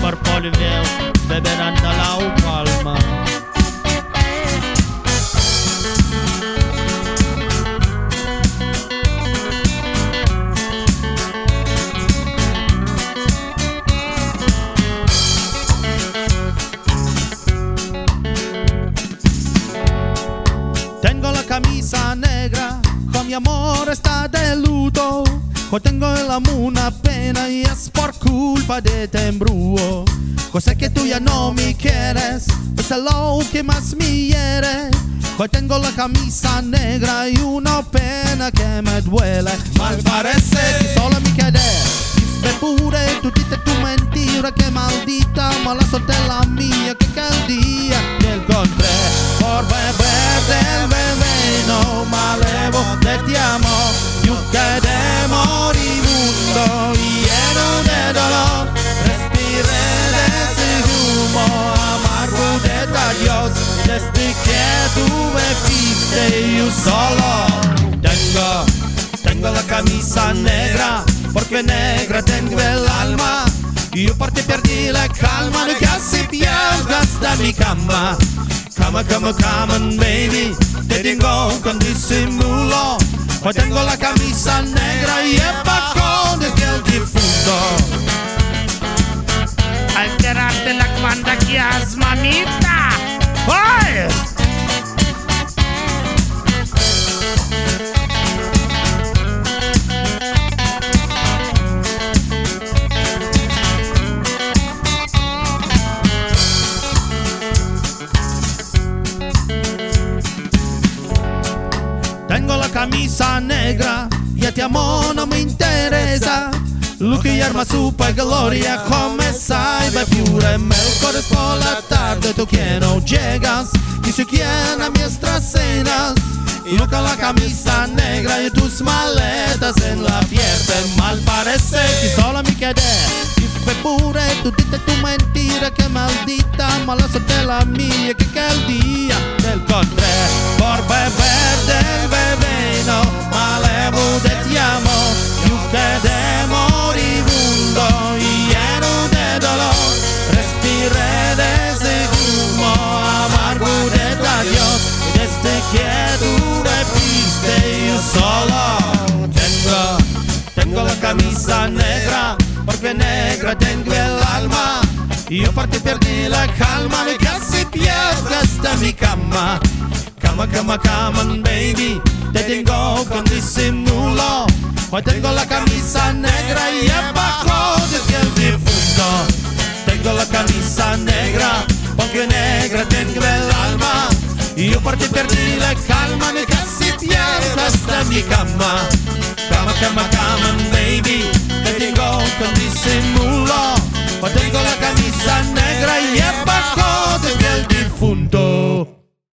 cuerpo le veo beberán de la palma. Tengo la camisa negra, con mi amor está de luto. Hoy tengo el amor una pena y es por culpa de este embrujo. Yo sé que tú ya no me quieres, es lo que más me hiere. Hoy tengo la camisa negra y una pena que me duele. Mal parece que solo me quedé. Me pure, tú dices tu mentira, que maldita mala suerte la mía, que aquel día te encontré por beber del veneno malevo de ti amor. Yo quedé moribundo y lleno de dolor, respiré de ese humo amargo de Dios. Desde que tú me fuiste yo solo tengo la camisa negra, porque negra tengo el alma. Y yo por ti perdí la calma, no casi pierdas de mi cama. Come on baby, te tengo con disimulo. Hoy tengo la camisa negra y el bajón de aquel difunto. Alterarte la cuanta que has, mamita. ¡Ay! Tengo la camisa negra y a ti amor no me interesa. Lo que arma su gloria comienza y me pure mejores por la tarde. Tú que no llegas ni siquiera a nuestras cenas. Y yo con la camisa negra y tus maletas en la fiesta. Mal parece que solo me quedé. Y fue pure, tú dices tu mentira, que maldita mala suerte la mía, que aquel día te encontré por beber del veneno malevo de ti amor. Yo quedé moribundo y lleno de dolor, respiré de ese humo amargo de Dios. Desde que tú me fuiste yo solo tengo la camisa negra, porque negra tengo el alma. Y yo por ti perdí la calma, me casi pierdo hasta mi cama. Come on baby, te tengo con disimulo. Hoy tengo la camisa negra y abajo de el difunto. Tengo la camisa negra, porque negra tengo el alma. Y yo por ti perdí la calma, me casi pierdo hasta mi cama.